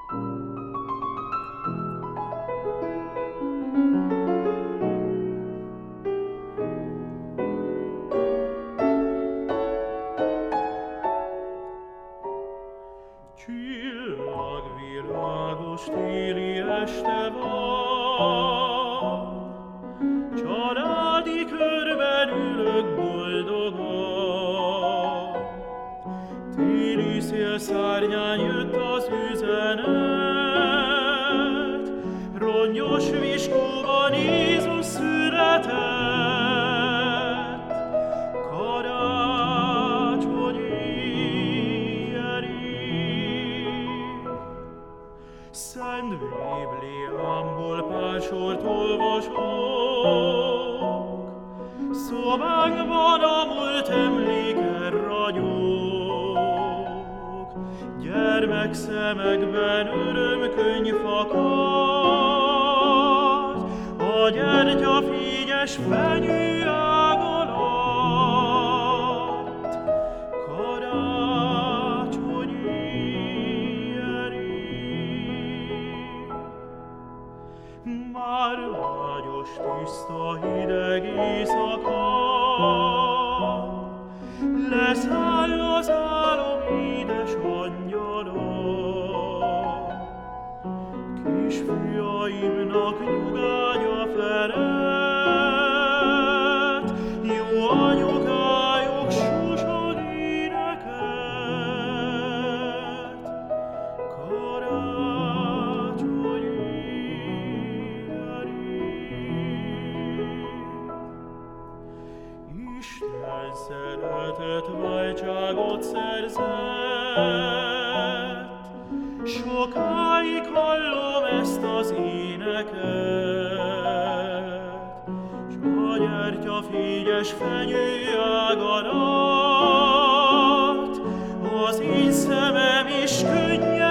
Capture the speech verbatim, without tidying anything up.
Csillagvilágos téli este van, családi körben ülök boldogan. Téli szélszárnyán jött az üzenet, rongyos viskóban Jézus született. Szent Bibliámból pár sort olvasok, szobánkban a múlt emléken ragyog. Gyermekszemekben örömkönyv fakad, a gyertyafényes fenyőág alatt. Már vágyos, tiszta, hideg éjszaka, leszáll az álom édes angyala. Kisfiaimnak nyugánya felett, jó anyukájuk susog éneket. Isten szeretet váltságot szerzett, sokáig hallom ezt az éneket, s a gyertyafényes fenyőág alatt az én szemem is könnyen